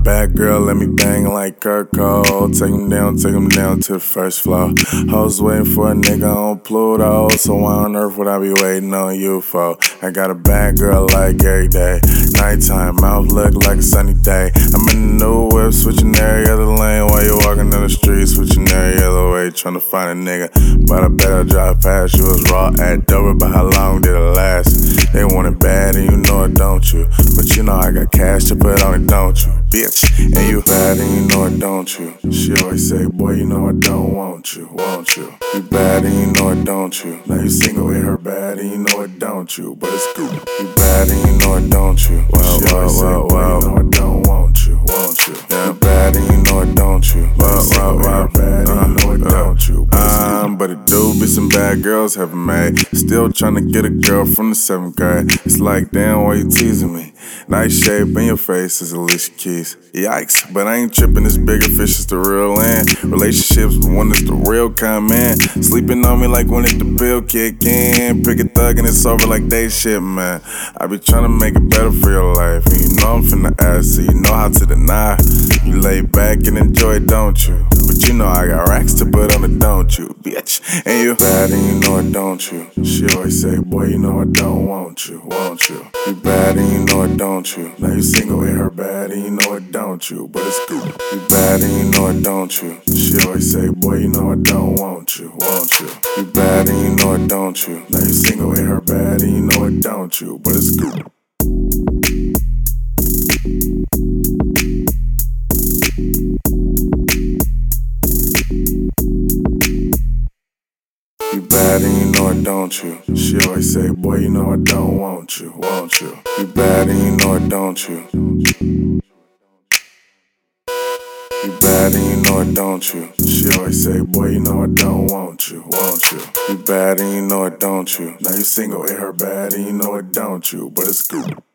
bad girl, let me bang like Kurt Cole. Take him down to the first floor. Hoes waiting for a nigga on Pluto. So why on earth would I be waiting on you for? I got a bad girl like every day. Nighttime, mouth look like a sunny day. I'm in the new whip, switching every other lane while you walking down the street, switching every other way, trying to find a nigga. But I bet I'll drive past you. Was raw at Dover, but how long did it last? They want it bad and you know it, don't you? But you know I got cash to put on it, don't you? Bitch, and you bad and you know it, don't you? She always say, boy, you know I don't want you, won't you? You bad and you know it, don't you? Now you single with her bad and you know it, don't you? But it's cool. You bad and you know it, don't you? She always say, boy, you know I don't want you, won't you? Yeah, bad and you know it, don't you? Now you single with her bad and you know it, don't you? But it do be some bad girls having made. Still trying to get a girl from the 7th grade. It's like, damn, why you teasing me? Nice shape in your face is Alicia Keys. Yikes, but I ain't tripping, this bigger fish is the real end. Relationships, but when it's the real kind, man. Sleeping on me like when it the bill kick in. Pick a thug and it's over like they shit, man. I be trying to make it better for your life. And you know I'm finna ask, so you know how to deny. You lay back and enjoy it, don't you? But you know I got racks to put on it, don't you, bitch? And you bad and you know it, don't you? She always say, boy, you know I don't want you, won't you? You bad and you know it, don't you? Now you single with her bad and you know it, don't you? But it's cool. You bad and you know it, don't you? She always say, boy, you know I don't want you, won't you? You bad and you know it, don't you? Now you single with her bad and you know it, don't you? But it's cool. You bad and you know it, don't you? She always say, boy, you know I don't want you, won't you? You bad and you know it, don't you? You bad and you know it, don't you? She always say, boy, you know I don't want you, won't you? You bad and you know it, don't you? Now you single with her bad and you know it, don't you? But it's cool.